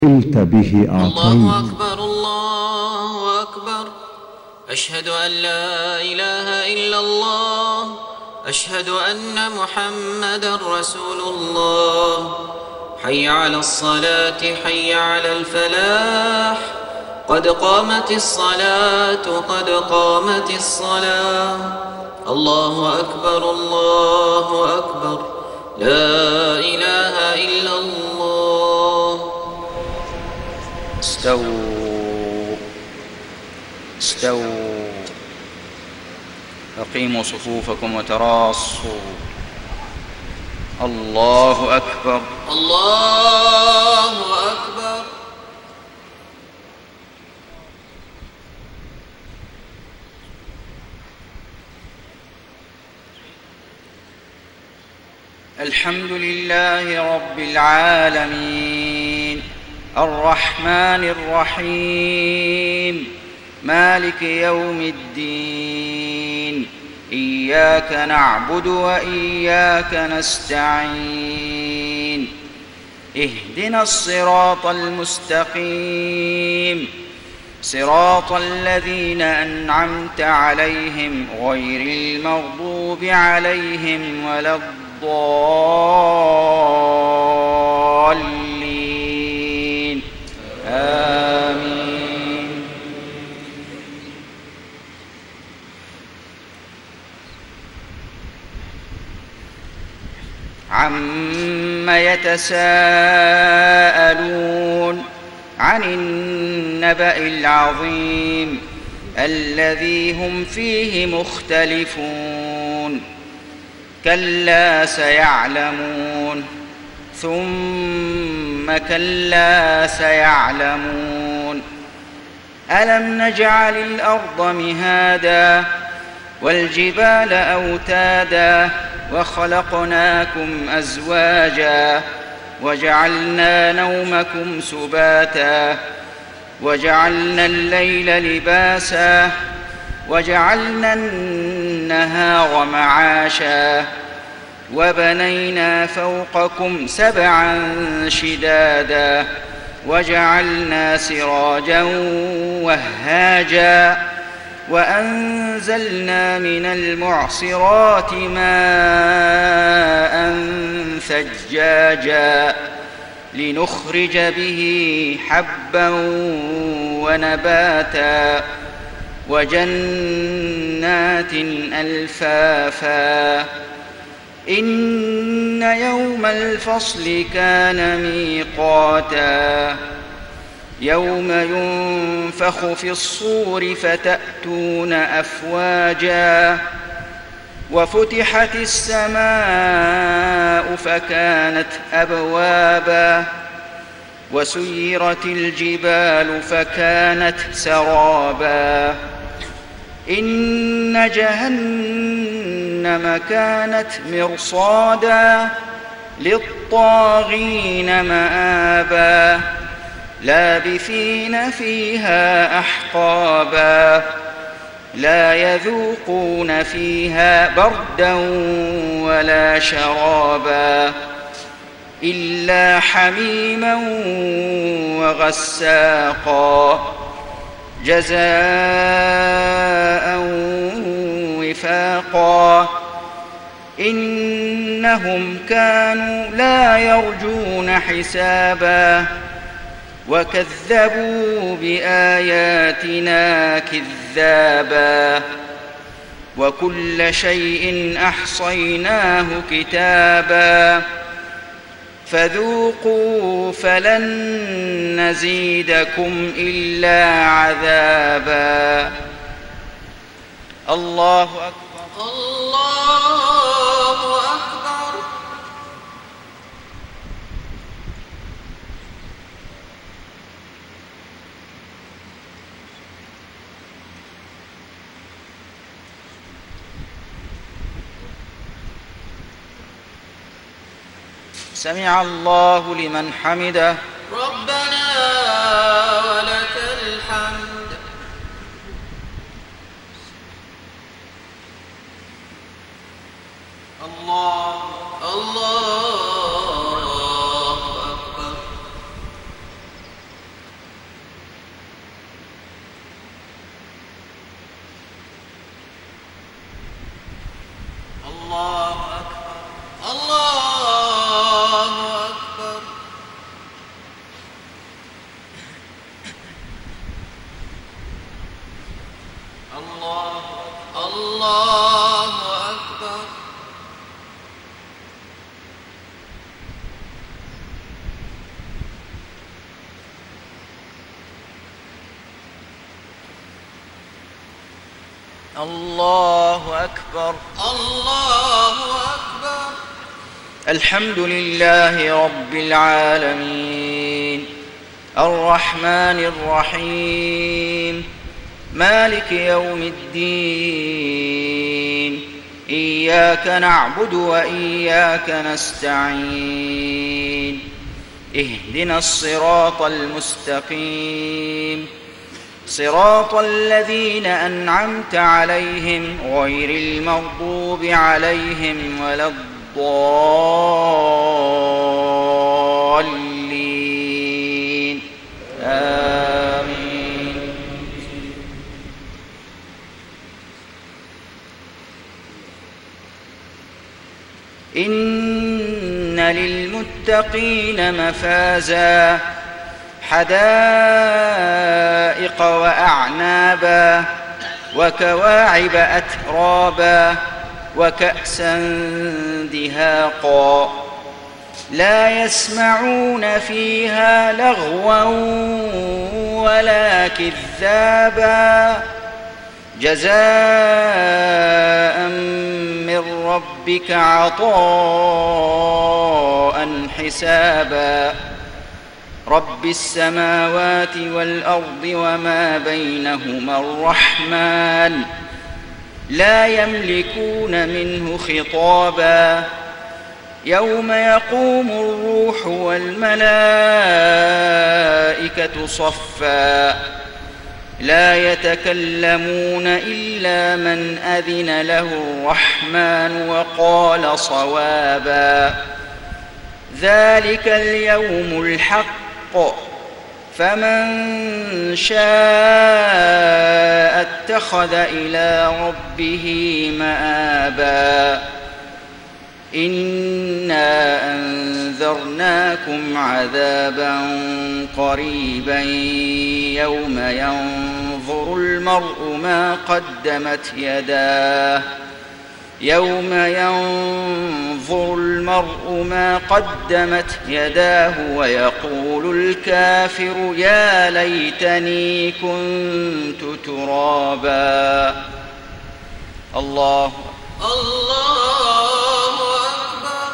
قلت به الله أعطيت. أكبر الله أكبر. أشهد أن لا إله إلا الله. أشهد أن محمدا رسول الله. حي على الصلاة حي على الفلاح. قد قامت الصلاة قد قامت الصلاة. الله أكبر الله أكبر. لا إله إلا الله. استووا استووا. أقيموا صفوفكم وتراصوا. الله أكبر الله أكبر. الحمد لله رب العالمين الرحمن الرحيم مالك يوم الدين. إياك نعبد وإياك نستعين. اهدنا الصراط المستقيم صراط الذين أنعمت عليهم غير المغضوب عليهم ولا الضالين. آمين. عم يتساءلون عن النبأ العظيم الذي هم فيه مختلفون. كلا سيعلمون ثم كلا سيعلمون. ألم نجعل الأرض مهادا والجبال أوتادا وخلقناكم أزواجا وجعلنا نومكم سباتا وجعلنا الليل لباسا وجعلنا النهار معاشا وبنينا فوقكم سبعا شدادا وجعلنا سراجا وهاجا وأنزلنا من المعصرات ماء ثجاجا لنخرج به حبا ونباتا وجنات ألفافا. إن يوم الفصل كان ميقاتا. يوم ينفخ في الصور فتأتون أفواجا وفتحت السماء فكانت أبوابا وسيرت الجبال فكانت سرابا. إن جهنم كانت مرصادا للطاغين مآبا لابثين فيها أحقابا لا يذوقون فيها بردا ولا شرابا إلا حميما وغساقا جزاء وفاقا. إنهم كانوا لا يرجون حسابا وكذبوا بآياتنا كذابا وكل شيء أحصيناه كتابا فذوقوا فلن نزيدكم إلا عذابا. الله أكبر الله أكبر. سمع الله لمن حمده. ربنا ولك الحمد. الله الله أكبر. الله أكبر الله أكبر الله الله أكبر الله أكبر الله أكبر. الحمد لله رب العالمين الرحمن الرحيم مالك يوم الدين إياك نعبد وإياك نستعين اهدنا الصراط المستقيم صراط الذين أنعمت عليهم غير المغضوب عليهم ولا الضالين آمين. إن للمتقين مفازا حدائق وأعنابا وكواعب أترابا وكأسا دهاقا لا يسمعون فيها لغوا ولا كذابا جزاء من ربك عطاء حسابا رب السماوات والأرض وما بينهما الرحمن لا يملكون منه خطابا يوم يقوم الروح والملائكة صفا لا يتكلمون إلا من أذن له الرحمن وقال صوابا ذلك اليوم الحق فمن شاء اتخذ إلى ربه مآبا إنا أنذرناكم عذابا قريبا يوم ينظر المرء ما قدمت يداه ويقول الكافر يا ليتني كنت ترابا. الله أكبر.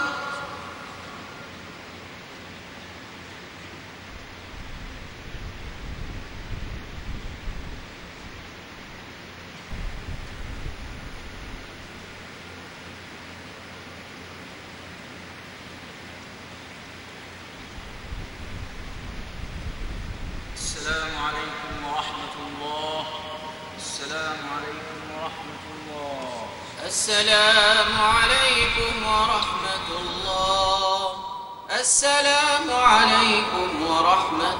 السلام عليكم ورحمة الله. السلام عليكم ورحمة الله. السلام عليكم ورحمة الله. السلام عليكم ورحمة